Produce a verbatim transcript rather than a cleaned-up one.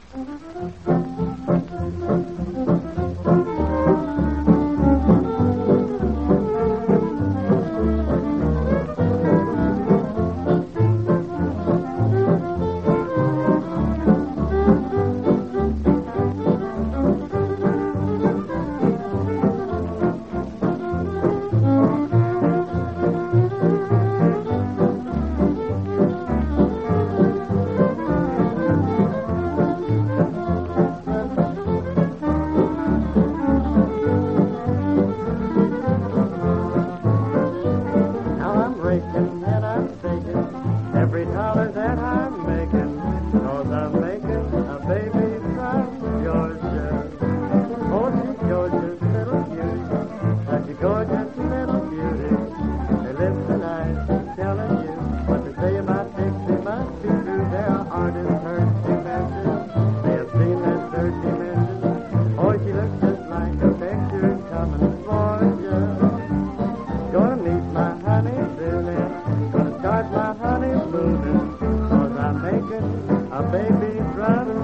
Every dollar that I'm making, 'cause I'm making a baby from Georgia. Oh, she's Georgia's little beauty, such a gorgeous little beauty. Her lips and eyes keep telling you what to say about Dixie must be true. There are artists heard she mentioned, they have seen that third dimension. Oh, she looks just like a picture coming from Georgia. Gonna meet my honey soon, gonna start my honeymoon, 'cause I'm making a baby from